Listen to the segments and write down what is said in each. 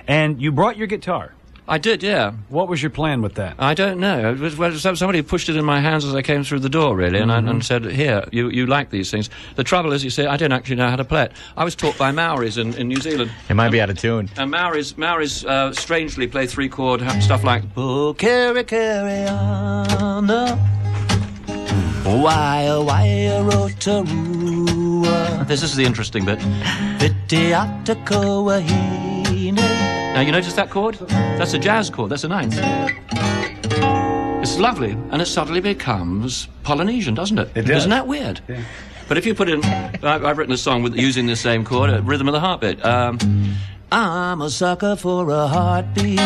And you brought your guitar. I did, yeah. What was your plan with that? I don't know. It was, well, somebody pushed it in my hands as I came through the door, really, and said, here, you like these things. The trouble is, you see, I don't actually know how to play it. I was taught by Maoris in New Zealand. It might be out of tune. And Maoris strangely play three-chord stuff like, oh, carry on, why, rotarua. This is the interesting bit. Now, you notice that chord? That's a jazz chord. That's a ninth. It's lovely, and it suddenly becomes Polynesian, doesn't it? It does. Isn't that weird? Yeah. But if you put in... I've written a song using the same chord, Rhythm of the Heartbeat. I'm a sucker for a heartbeat.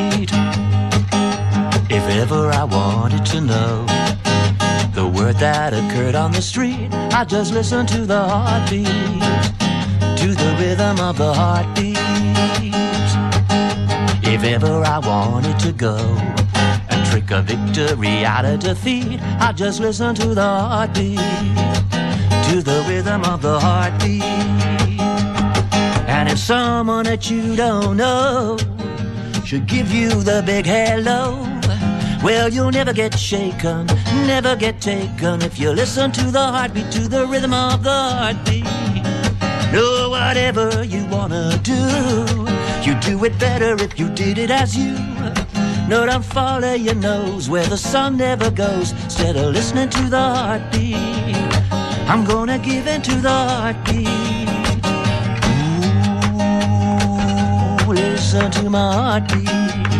If ever I wanted to know the word that occurred on the street, I just listen to the heartbeat, to the rhythm of the heartbeat. If ever I wanted to go and trick a victory out of defeat, I just listen to the heartbeat, to the rhythm of the heartbeat. And if someone that you don't know should give you the big hello, well, you'll never get shaken, never get taken if you listen to the heartbeat, to the rhythm of the heartbeat. No, whatever you wanna do, you do it better if you did it as you. No, don't follow your nose where the sun never goes. Instead of listening to the heartbeat, I'm gonna give in to the heartbeat. Ooh, listen to my heartbeat.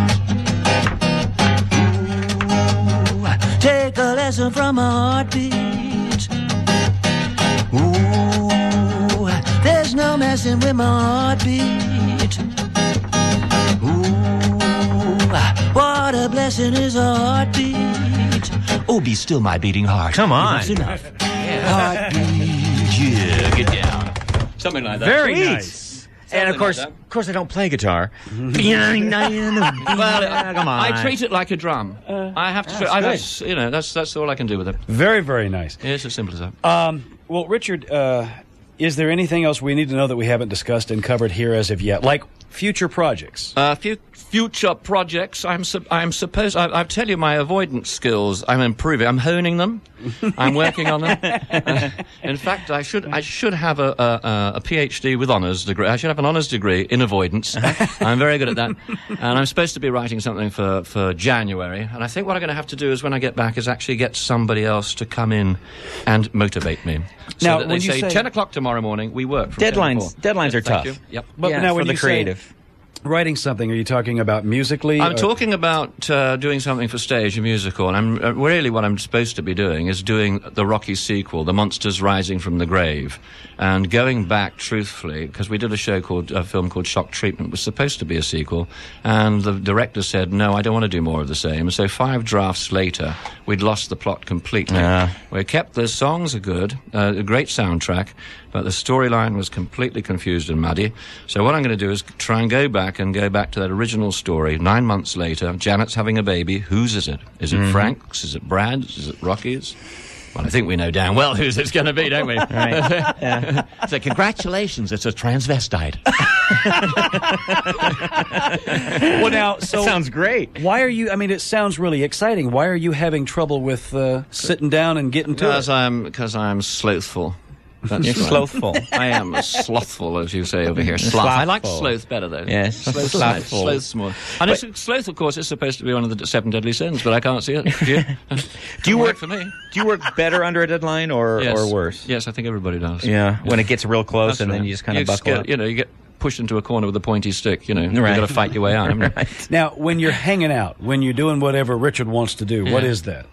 Ooh, take a lesson from my heartbeat. Ooh, there's no messing with my heartbeat. What a blessing is a heartbeat. Oh, be still my beating heart. Come on. That's enough. Yeah. Heartbeat, yeah, get down. Something like that. Very Sweet. nice. And of course, I don't play guitar. Well, come on. I treat it like a drum. I have to. That's all I can do with it. Very, very nice. Yeah, it's as simple as that. Well, Richard, is there anything else we need to know that we haven't discussed and covered here as of yet? Like future projects? Future projects. I tell you, my avoidance skills, I'm improving. I'm honing them. I'm working on them. In fact, I should have a PhD with honours degree. I should have an honours degree in avoidance. I'm very good at that. And I'm supposed to be writing something for January. And I think what I'm going to have to do is when I get back is actually get somebody else to come in and motivate me. So now, that they say 10 o'clock tomorrow morning, we work from Deadlines are tough. You. Yep. But now for when the you creative. say writing something, are you talking about musically? I'm talking about doing something for stage, a musical, and really what I'm supposed to be doing is doing the Rocky sequel, The Monsters Rising from the Grave, and going back truthfully, because we did a film called Shock Treatment, was supposed to be a sequel, and the director said, no, I don't want to do more of the same. So 5 drafts later, we'd lost the plot completely. We kept the songs are good, a great soundtrack, but the storyline was completely confused and muddy. So what I'm going to do is try and go back to that original story. 9 months later, Janet's having a baby. Whose is it? Is it Frank's? Is it Brad's? Is it Rocky's? Well, I think we know damn well whose it's going to be, don't we? Right. Yeah. So congratulations, it's a transvestite. Well, now, so That sounds great. why are you? I mean, it sounds really exciting. Why are you having trouble with sitting down and getting to it? Because I'm slothful. You're right. slothful. I am slothful, as you say over here. Sloth. I like sloth better, though. Yes, slothful. Sloth's more. And sloth, of course, is supposed to be one of the 7 deadly sins, but I can't see it. Do you work for me? Do you work better under a deadline or worse? Yes, I think everybody does. Yeah, when it gets real close. That's and right. then you just kind of buckle up. You get pushed into a corner with a pointy stick. You've Right. got to fight your way out. Haven't you? Right. Now, when you're hanging out, when you're doing whatever Richard wants to do, what is that?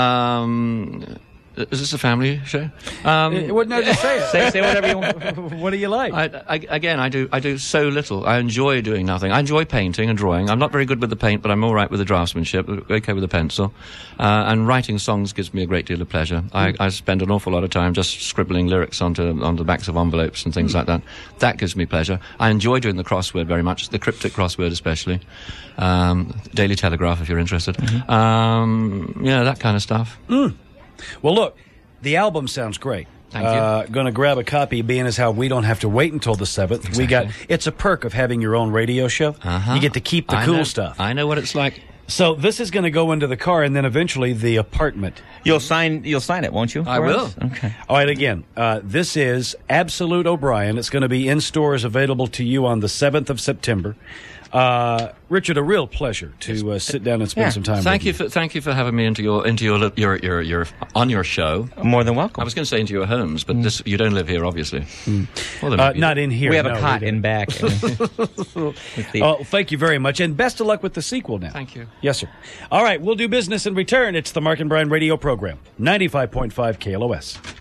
Is this a family show? No, just say it. Say whatever you want. What do you like? I do so little. I enjoy doing nothing. I enjoy painting and drawing. I'm not very good with the paint, but I'm all right with the draftsmanship, okay with the pencil. And writing songs gives me a great deal of pleasure. I spend an awful lot of time just scribbling lyrics onto the backs of envelopes and things like that. That gives me pleasure. I enjoy doing the crossword very much, the cryptic crossword especially. Daily Telegraph, if you're interested. That kind of stuff. Well, look, the album sounds great. Thank you. Going to grab a copy, being as how we don't have to wait until the 7th. Exactly. It's a perk of having your own radio show. You get to keep the cool stuff. I know what it's like. So this is going to go into the car and then eventually the apartment. You'll sign it, won't you? I will. Okay. All right, again, this is Absolute O'Brien. It's going to be in stores, available to you on the 7th of September. Richard, a real pleasure to sit down and spend some time Thank with you. Thank you for having me into your on your show. More than welcome. I was going to say into your homes, but you don't live here, obviously. Well, not in here. We have a cot in back. Thank you very much, and best of luck with the sequel now. Thank you. Yes, sir. All right, we'll do business in return. It's the Mark and Brian radio program, 95.5 KLOS.